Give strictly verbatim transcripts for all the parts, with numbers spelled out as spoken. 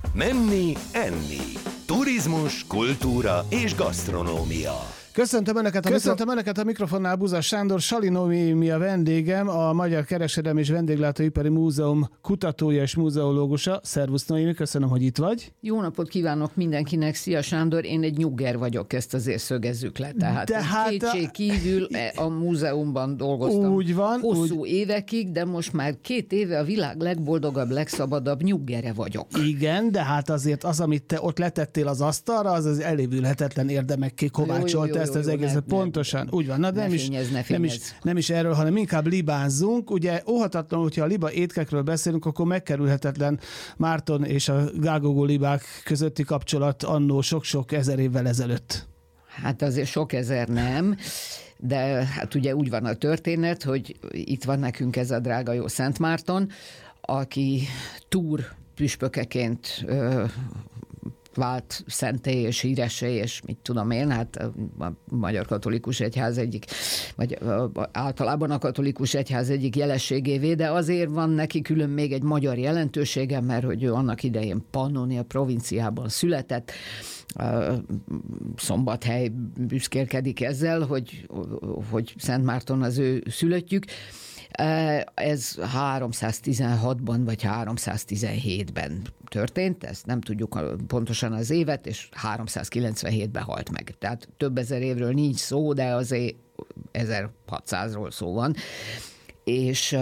Menni, enni. Turizmus, kultúra és gasztronómia. Köszöntöm Önöket, a, Köszöntöm Önöket a mikrofonnál, Buzas Sándor. Sali Noémi a vendégem, a Magyar Kereskedelmi és Vendéglátóipari Múzeum kutatója és múzeológusa. Szervusz Noémi, köszönöm, hogy itt vagy. Jó napot kívánok mindenkinek, szia Sándor, én egy nyugger vagyok, ezt azért szögezzük le. Tehát de hát kétség a... kívül a múzeumban dolgoztam úgy van, hosszú úgy... évekig, de most már két éve a világ legboldogabb, legszabadabb nyuggere vagyok. Igen, de hát azért az, amit te ott letettél az asztalra, az az elévülhetetlen érdemekké kovácsolta ezt az egészet. Pontosan, úgy van. Na, ne nem, fényez, is, ne nem, is, nem is erről, hanem inkább libázzunk. Ugye óhatatlan, hogyha a liba étkekről beszélünk, akkor megkerülhetetlen Márton és a gágogó libák közötti kapcsolat annó sok-sok ezer évvel ezelőtt. Hát azért sok ezer nem, de hát ugye úgy van a történet, hogy itt van nekünk ez a drága jó Szent Márton, aki túr püspökeként ö, vált szentély és híressé, és mit tudom én, hát a Magyar Katolikus Egyház egyik, vagy általában a Katolikus Egyház egyik jelességévé, de azért van neki külön még egy magyar jelentősége, mert hogy ő annak idején Pannonia provinciában született, Szombathely büszkélkedik ezzel, hogy, hogy Szent Márton az ő szülöttjük. Ez háromszáztizenhatban vagy háromszáztizenhétben történt, ezt nem tudjuk pontosan az évet, és háromszázkilencvenhétben halt meg. Tehát több ezer évről nincs szó, de azért ezerhatszázról szó van. És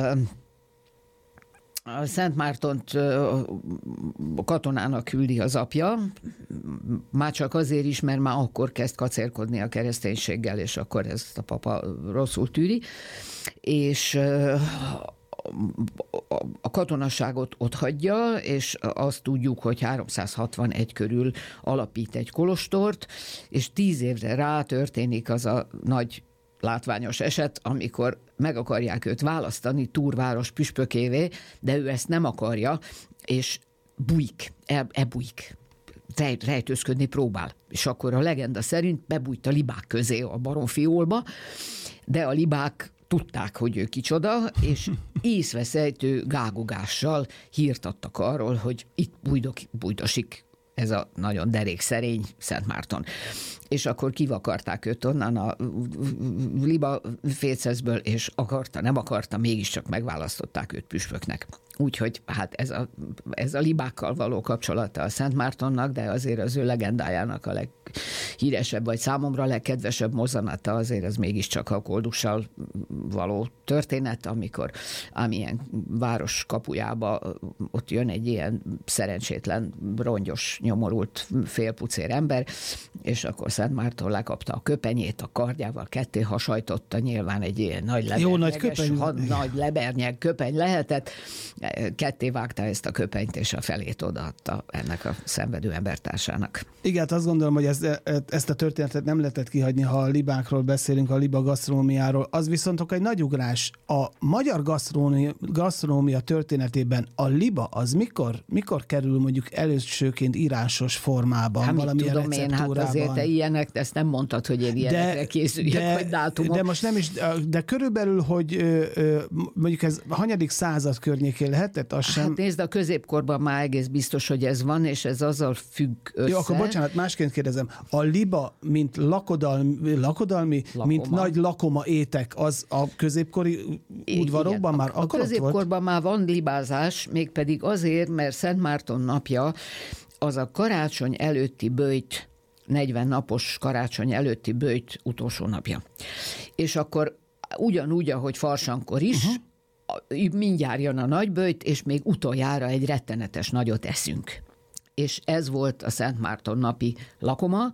a Szent Mártont katonának küldi az apja, már csak azért is, mert már akkor kezd kacérkodni a kereszténységgel, és akkor ezt a papa rosszul tűri, és a katonasságot ott hagyja, és azt tudjuk, hogy háromszázhatvanegy körül alapít egy kolostort, és tíz évre rá történik az a nagy látványos eset, amikor meg akarják őt választani Túrváros püspökévé, de ő ezt nem akarja, és bújik, elbújik, rejtőzködni próbál. És akkor a legenda szerint bebújt a libák közé a baromfiólba, de a libák tudták, hogy ő kicsoda, és észveszejtő gágogással hírt adtak arról, hogy itt bújdok, bújdosik ez a nagyon derék szerény Szent Márton. És akkor kivakarták őt onnan a liba fécezből, és akarta, nem akarta, mégiscsak megválasztották őt püspöknek. Úgyhogy hát ez a, ez a libákkal való kapcsolata a Szent Mártonnak, de azért az ő legendájának a leghíresebb, vagy számomra a legkedvesebb mozzanata azért ez mégiscsak a koldussal való történet, amikor amilyen város kapujába ott jön egy ilyen szerencsétlen, rongyos, nyomorult félpucér ember, és akkor Szent Márton lekapta a köpenyét, a kardjával ketté hasajtotta, nyilván egy ilyen nagy lebernyeg, Jó, nagy, köpeny. Ha, nagy lebernyeg köpeny lehetett, ketté vágta ezt a köpenyt, és a felét odaadta ennek a szenvedő embertársának. Igen, azt gondolom, hogy ezt, ezt a történetet nem lehetett kihagyni, ha a libákról beszélünk, a liba gasztronómiáról. Az viszont egy nagy ugrás. A magyar gasztronómia, gasztronómia történetében a liba az mikor, mikor kerül mondjuk elősőként írásos formában, hát valamilyen tudom receptúrában? Én, hát azért te ilyenek, ezt nem mondtad, hogy én ilyenekre készüljek, de, vagy dátumok. De most nem is, de körülbelül, hogy mondjuk ez a hanyadik század környékén lehetett, az sem... Hát nézd, a középkorban már egész biztos, hogy ez van, és ez azzal függ össze. Jó, akkor bocsánat, másként kérdezem. A liba, mint lakodalmi, lakodalmi mint nagy lakoma étek, az a középkori udvarokban már akkor ott volt? A középkorban már van libázás, mégpedig azért, mert Szent Márton napja az a karácsony előtti böjt, negyven napos karácsony előtti böjt utolsó napja. És akkor ugyanúgy, ahogy farsankor is, uh-huh. mindjárt jön a nagyböjt, és még utoljára egy rettenetes nagyot eszünk. És ez volt a Szent Márton napi lakoma,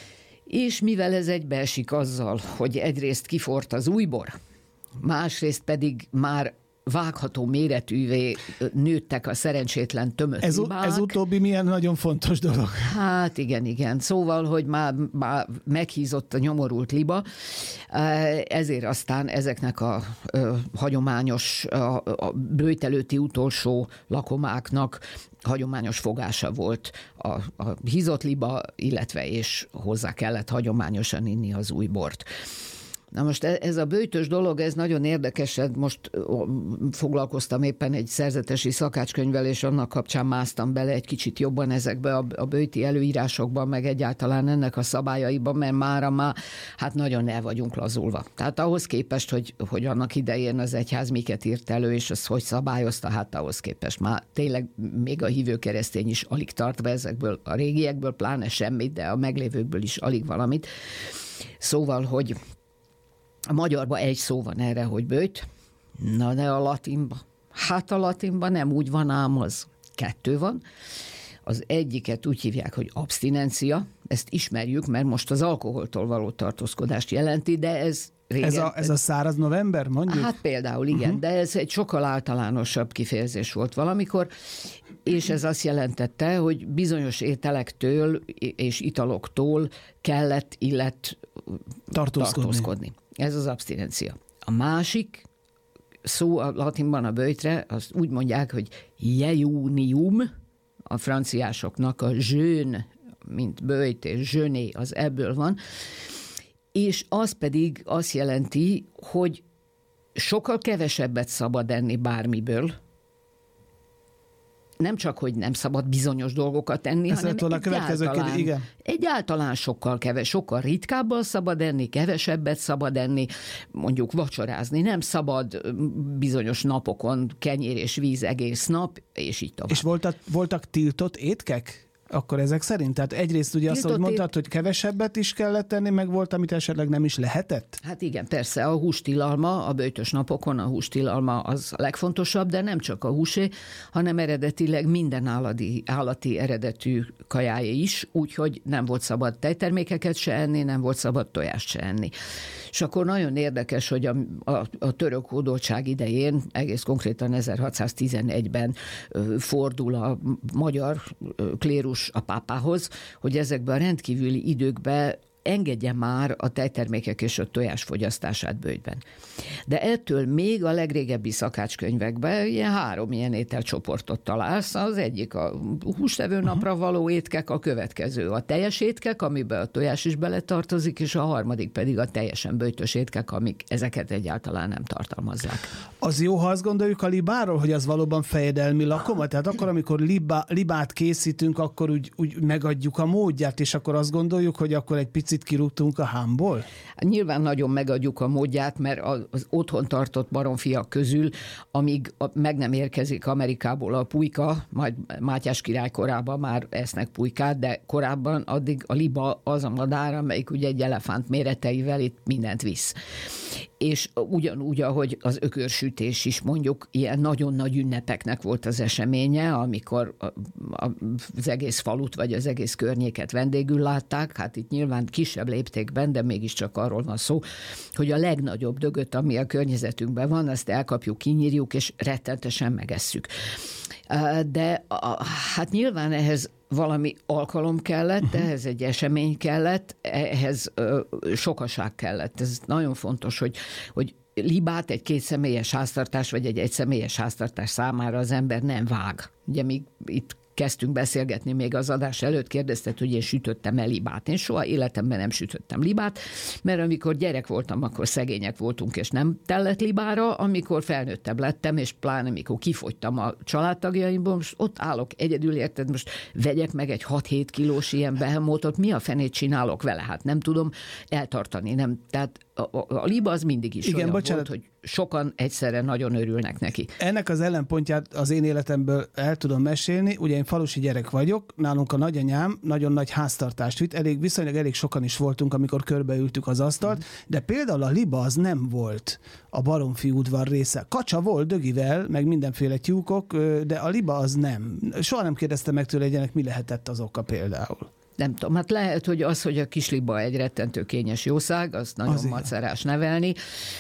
és mivel ez egybeesik azzal, hogy egyrészt kiforrt az újbor, másrészt pedig már vágható méretűvé nőttek a szerencsétlen tömött ez, libák. Ez utóbbi milyen nagyon fontos dolog. Hát igen, igen. Szóval, hogy már, már meghízott a nyomorult liba, ezért aztán ezeknek a, a hagyományos, a, a böjt előtti utolsó lakomáknak hagyományos fogása volt a, a hízott liba, illetve és hozzá kellett hagyományosan inni az új bort. Na most ez a böjtös dolog, ez nagyon érdekes, most foglalkoztam éppen egy szerzetesi szakácskönyvvel, és annak kapcsán másztam bele egy kicsit jobban ezekbe a, a böjti előírásokban, meg egyáltalán ennek a szabályaiban, mert mára már hát nagyon el vagyunk lazulva. Tehát ahhoz képest, hogy, hogy annak idején az egyház miket írt elő, és az hogy szabályozta, hát ahhoz képest már tényleg még a hívő keresztény is alig tartva ezekből a régiekből, pláne semmit, de a meglévőkből is alig valamit. Szóval, hogy a magyarban egy szó van erre, hogy böjt, na de a latinban. Hát a latinban nem úgy van, ám az kettő van. Az egyiket úgy hívják, hogy abstinencia, ezt ismerjük, mert most az alkoholtól való tartózkodást jelenti, de ez régen... Ez a, ez a száraz november, mondjuk? Hát például igen, uh-huh. de ez egy sokkal általánosabb kifejezés volt valamikor, és ez azt jelentette, hogy bizonyos ételektől és italoktól kellett, illet tartózkodni. tartózkodni. Ez az abstinencia. A másik szó a latinban a böjtre, azt úgy mondják, hogy jejunium, a franciásoknak a jeûne, mint böjt és jeûner, az ebből van, és az pedig azt jelenti, hogy sokkal kevesebbet szabad enni bármiből, nem csak, hogy nem szabad bizonyos dolgokat enni, ez hanem a egyáltalán, igen. egyáltalán sokkal keves, sokkal ritkábban szabad enni, kevesebbet szabad enni, mondjuk vacsorázni, nem szabad bizonyos napokon kenyér és víz egész nap, és így tovább. És voltak, voltak tiltott étkek? Akkor ezek szerint? Tehát egyrészt ugye azt, hogy mondtad, hogy kevesebbet is kellett tenni, meg volt, amit esetleg nem is lehetett? Hát igen, persze, a hústilalma, a böjtös napokon a hústilalma az a legfontosabb, de nem csak a húsé, hanem eredetileg minden állati, állati eredetű kajáé is, úgyhogy nem volt szabad tejtermékeket se enni, nem volt szabad tojást se enni. És akkor nagyon érdekes, hogy a, a, a török hódoltság idején, egész konkrétan ezerhatszáztizenegyben fordul a magyar klérus a pápához, hogy ezekben a rendkívüli időkben engedje már a tejtermékek és a tojás fogyasztását böjtben. De ettől még a legrégebbi szakácskönyvekben ilyen három ilyen ételcsoportot találsz. Az egyik a hústevő napra való étkek, a következő a teljes étkek, amiben a tojás is beletartozik, és a harmadik pedig a teljesen böjtös étkek, amik ezeket egyáltalán nem tartalmazzák. Az jó, ha azt gondoljuk a libáról, hogy az valóban fejedelmi lakoma? Tehát akkor, amikor libá, libát készítünk, akkor úgy, úgy megadjuk a módját, és akkor azt gondoljuk, hogy akkor egy picit kirúgtunk a hámból? Nyilván nagyon megadjuk a módját, mert az otthon tartott baromfiak közül, amíg meg nem érkezik Amerikából a pulyka, majd Mátyás király korában már esznek pulykát, de korábban addig a liba az a madár, amelyik ugye egy elefánt méreteivel itt mindent visz. És ugyanúgy, ahogy az ökörsütés is mondjuk ilyen nagyon nagy ünnepeknek volt az eseménye, amikor az egész falut vagy az egész környéket vendégül látták, hát itt nyilván kisebb léptékben, de mégiscsak arról van szó, hogy a legnagyobb dögöt, ami a környezetünkben van, azt elkapjuk, kinyírjuk, és rettentesen megesszük. De hát nyilván ehhez valami alkalom kellett, uh-huh. ehhez egy esemény kellett, ehhez ö, sokaság kellett. Ez nagyon fontos, hogy, hogy libát egy kétszemélyes háztartás, vagy egy egyszemélyes háztartás számára az ember nem vág. Ugye mi itt kezdtünk beszélgetni még az adás előtt, kérdezted, hogy én sütöttem-e libát. Én soha életemben nem sütöttem libát, mert amikor gyerek voltam, akkor szegények voltunk, és nem tellett libára, amikor felnőttebb lettem, és pláne amikor kifogytam a családtagjaimból, most ott állok egyedül, érted, most vegyek meg egy hat-hét kilós ilyen behemótot, mi a fenét csinálok vele? Hát nem tudom eltartani, nem, tehát a, a, a liba az mindig is. Igen, olyan bocsánat. Volt, hogy sokan egyszerre nagyon örülnek neki. Ennek az ellenpontját az én életemből el tudom mesélni. Ugye én falusi gyerek vagyok, nálunk a nagyanyám nagyon nagy háztartást vitt, elég, viszonylag elég sokan is voltunk, amikor körbeültük az asztalt, mm. de például a liba az nem volt a Baromfi udvar része. Kacsa volt dögivel, meg mindenféle tyúkok, de a liba az nem. Soha nem kérdeztem meg tőle, hogy ennek mi lehetett az oka például. Nem tudom, hát lehet, hogy az, hogy a kisliba egy rettentő kényes jószág, azt nagyon az macerás nevelni,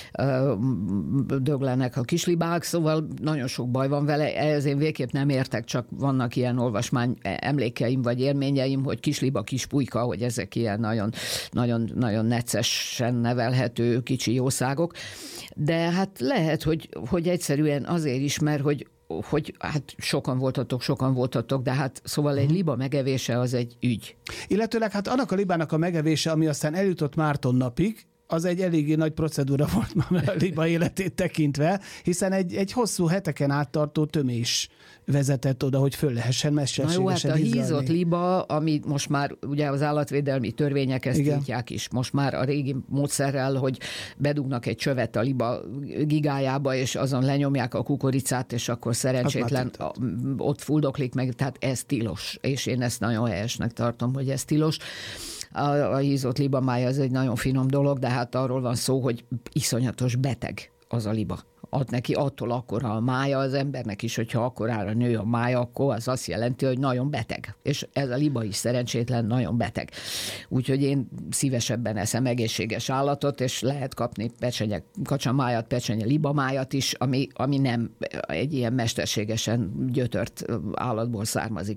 döglenek a kislibák, szóval nagyon sok baj van vele, ehhez én végképp nem értek, csak vannak ilyen olvasmány emlékeim vagy élményeim, hogy kisliba, kispulyka, hogy ezek ilyen nagyon, nagyon, nagyon neccesen nevelhető kicsi jószágok, de hát lehet, hogy, hogy egyszerűen azért is, mert hogy hogy hát sokan voltatok, sokan voltatok, de hát szóval egy liba megevése az egy ügy. Illetőleg hát annak a libának a megevése, ami aztán eljutott Márton napig, az egy eléggé nagy procedúra volt már a liba életét tekintve, hiszen egy, egy hosszú heteken áttartó tömés vezetett oda, hogy föl lehessen mesterségesen Na jó, hát a hízlalni. hízott liba, ami most már ugye az állatvédelmi törvények ezt Igen. tiltják is. Most már a régi módszerrel, hogy bedugnak egy csövet a liba gigájába, és azon lenyomják a kukoricát, és akkor szerencsétlen ott fuldoklik meg, tehát ez tilos. És én ezt nagyon helyesnek tartom, hogy ez tilos. A, a hízott libamája az egy nagyon finom dolog, de hát arról van szó, hogy iszonyatos beteg az a liba. Ad neki attól akkora a mája az embernek is, hogyha akkorára nő a mája, akkor az azt jelenti, hogy nagyon beteg. És ez a liba is szerencsétlen, nagyon beteg. Úgyhogy én szívesebben eszem egészséges állatot, és lehet kapni pecsenye kacsamájat, pecsenye libamájat is, ami, ami nem egy ilyen mesterségesen gyötört állatból származik.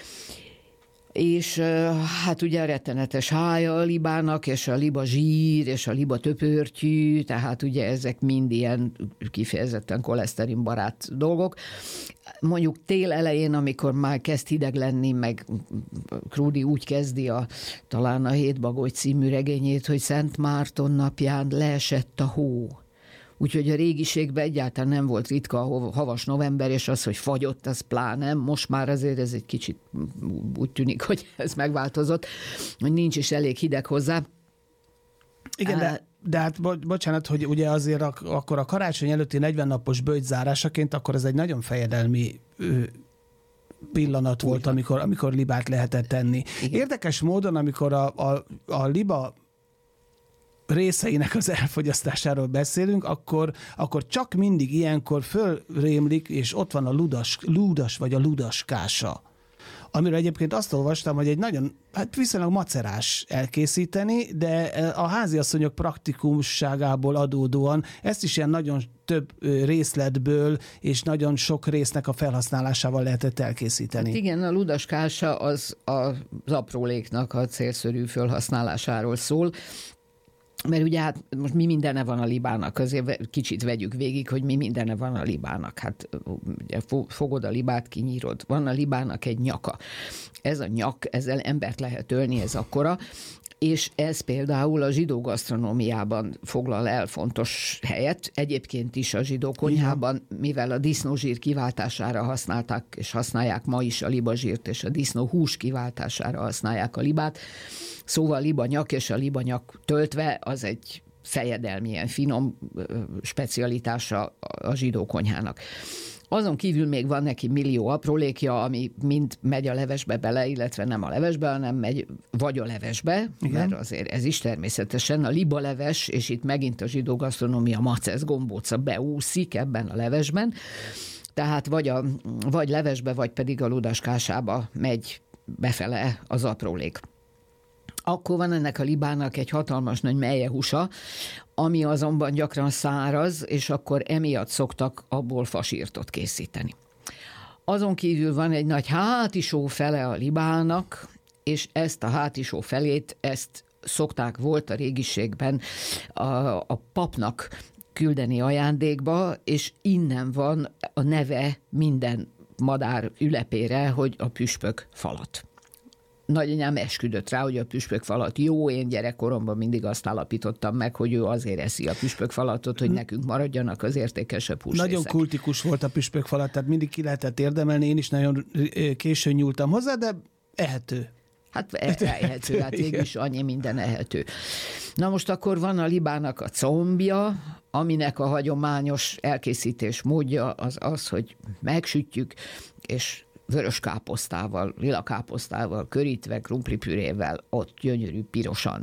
És hát ugye a rettenetes hája a libának, és a liba zsír, és a liba töpörtyű, tehát ugye ezek mind ilyen kifejezetten koleszterinbarát dolgok. Mondjuk tél elején, amikor már kezd hideg lenni, meg Krúdi úgy kezdi a, talán a Hétbagoly című regényét, hogy Szent Márton napján leesett a hó. Úgyhogy a régiségben egyáltalán nem volt ritka a havas november, és az, hogy fagyott, az pláne. Most már azért ez egy kicsit úgy tűnik, hogy ez megváltozott, hogy nincs is elég hideg hozzá. Igen, de, de hát bo- bocsánat, hogy ugye azért ak- akkor a karácsony előtti negyven napos böjtzárásaként akkor ez egy nagyon fejedelmi ö, pillanat volt, amikor, amikor libát lehetett tenni. Igen. Érdekes módon, amikor a, a, a liba részeinek az elfogyasztásáról beszélünk, akkor, akkor csak mindig ilyenkor fölrémlik, és ott van a ludas, ludas vagy a ludaskása. Amiről egyébként azt olvastam, hogy egy nagyon, hát viszonylag macerás elkészíteni, de a háziasszonyok praktikumságából adódóan ezt is ilyen nagyon több részletből és nagyon sok résznek a felhasználásával lehetett elkészíteni. Hát igen, a ludaskása az az apróléknak a célszerű felhasználásáról szól. Mert ugye hát most mi mindene van a libának, azért kicsit vegyük végig, hogy mi mindene van a libának. Hát ugye fogod a libát, kinyírod. Van a libának egy nyaka. Ez a nyak, ezzel embert lehet ölni, ez akkora, és ez például a zsidó gasztronómiában foglal el fontos helyet. Egyébként is a zsidó konyhában, mivel a disznózsír kiváltására használták, és használják ma is a libazsírt, és a disznó hús kiváltására használják a libát. Szóval a libanyak és a libanyak töltve az egy fejedelmi, ilyen finom specialitása a zsidó konyhának. Azon kívül még van neki millió aprólékja, ami mind megy a levesbe bele, illetve nem a levesbe, hanem megy vagy a levesbe, igen. Mert azért ez is természetesen a libaleves, és itt megint a zsidó gasztronómia macesz gombóca beúszik ebben a levesben, tehát vagy, a, vagy levesbe, vagy pedig a ludaskásába megy befele az aprólék. Akkor van ennek a libának egy hatalmas nagy melyehúsa, ami azonban gyakran száraz, és akkor emiatt szoktak abból fasírtot készíteni. Azon kívül van egy nagy hátisó fele a libának, és ezt a hátisó felét, ezt szokták volt a régiségben a, a papnak küldeni ajándékba, és innen van a neve minden madár ülepére, hogy a püspök falat. Nagyanyám esküdött rá, hogy a püspökfalat jó, én gyerekkoromban mindig azt állapítottam meg, hogy ő azért eszi a püspökfalatot, hogy nekünk maradjanak az értékesebb húsrészek. Nagyon kultikus volt a püspökfalat, tehát mindig ki lehetett érdemelni, én is nagyon későn nyúltam hozzá, de ehető. Hát ehető, hát végülis annyi minden ehető. Na most akkor van a libának a combja, aminek a hagyományos elkészítés módja az az, hogy megsütjük, és vörös káposztával, lila káposztával, körítve, krumplipürével, ott gyönyörű, pirosan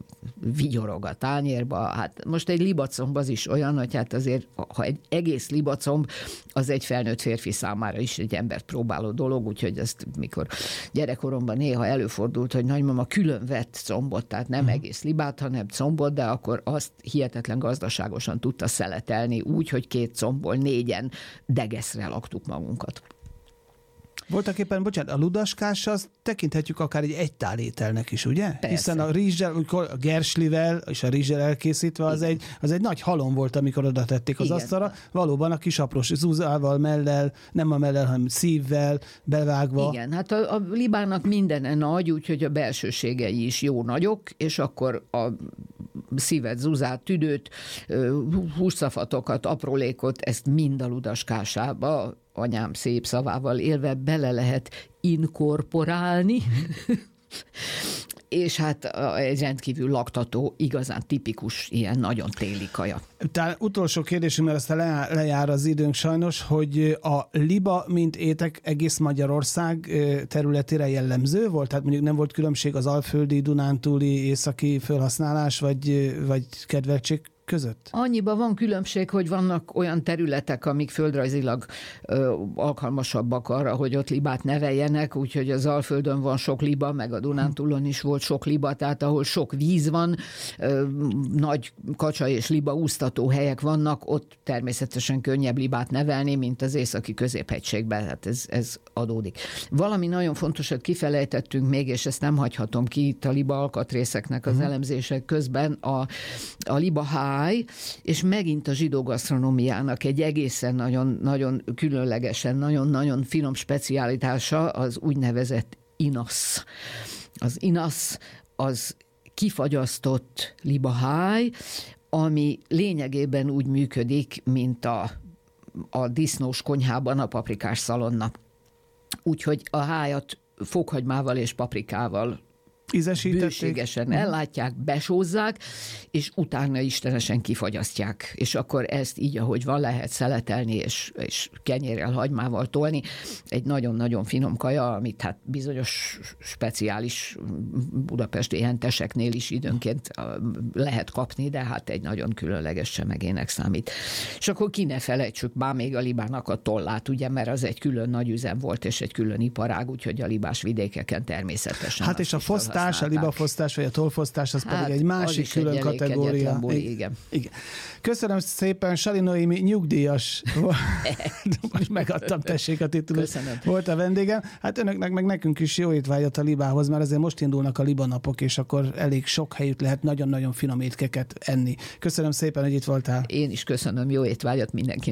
vigyorog a tányérba. Hát most egy libacomb az is olyan, hogy hát azért, ha egy egész libacomb, az egy felnőtt férfi számára is egy embert próbáló dolog, úgyhogy ezt mikor gyerekkoromban néha előfordult, hogy nagymama külön vett combot, tehát nem uh-huh. egész libát, hanem combot, de akkor azt hihetetlen gazdaságosan tudta szeletelni úgy, hogy két combból négyen degeszre laktuk magunkat. Voltak éppen, bocsánat, a ludaskás az tekinthetjük akár egy egytál ételnek is, ugye? Persze. Hiszen a rizssel, a gerslivel és a rizssel elkészítve az egy, az egy nagy halom volt, amikor oda tették az Igen. asztalra. Valóban a kis aprós zúzával, mellel, nem a mellel, hanem szívvel bevágva. Igen, hát a, a libának mindene nagy, úgyhogy a belsőségei is jó nagyok, és akkor a szívet, zuzát, tüdőt, hússzafatokat, aprólékot, ezt mind a ludaskásába, anyám szép szavával élve bele lehet inkorporálni, és hát egy rendkívül laktató, igazán tipikus, ilyen nagyon téli kaja. Tehát utolsó kérdésünk, mert aztán lejár az időnk sajnos, hogy a liba, mint étek egész Magyarország területére jellemző volt? Tehát mondjuk nem volt különbség az alföldi, dunántúli, északi felhasználás, vagy, vagy kedveltség között? Annyiban van különbség, hogy vannak olyan területek, amik földrajzilag ö, alkalmasabbak arra, hogy ott libát neveljenek, úgyhogy az Alföldön van sok liba, meg a Dunántúlon is volt sok liba, tehát ahol sok víz van, ö, nagy kacsa és liba úsztató helyek vannak, ott természetesen könnyebb libát nevelni, mint az északi középhegységben, hát ez, ez adódik. Valami nagyon fontosat kifelejtettünk még, és ezt nem hagyhatom ki itt a liba alkatrészeknek az uh-huh. elemzések közben, a, a liba háj, és megint a zsidó gasztronómiának egy egészen nagyon, nagyon különlegesen, nagyon-nagyon finom speciálitása az úgynevezett inasz. Az inasz az kifagyasztott libaháj, ami lényegében úgy működik, mint a, a disznós konyhában a paprikás szalonna. Úgyhogy a hájat fokhagymával és paprikával bőségesen ellátják, besózzák, és utána istenesen kifagyasztják. És akkor ezt így, ahogy van, lehet szeletelni, és, és kenyérrel, hagymával tolni. Egy nagyon-nagyon finom kaja, amit hát bizonyos speciális budapesti henteseknél is időnként lehet kapni, de hát egy nagyon különleges csemegének számít. És akkor ki ne felejtsük már még a libának a tollát, ugye, mert az egy külön nagy üzem volt, és egy külön iparág, úgyhogy a libás vidékeken természetesen. Hát és a fosztás, a libafosztás, vagy a tollfosztás, az hát, pedig egy másik külön egy kategória. Buli, igen. igen. Köszönöm szépen, Sali Noémi nyugdíjas. Most megadtam, tessék a titulust. Volt a vendégem. Hát önöknek, meg nekünk is jó étvágyat a libához, mert azért most indulnak a libanapok, és akkor elég sok helyütt lehet nagyon-nagyon finom étkeket enni. Köszönöm szépen, hogy itt voltál. Én is köszönöm, jó étvágyat mindenkinek.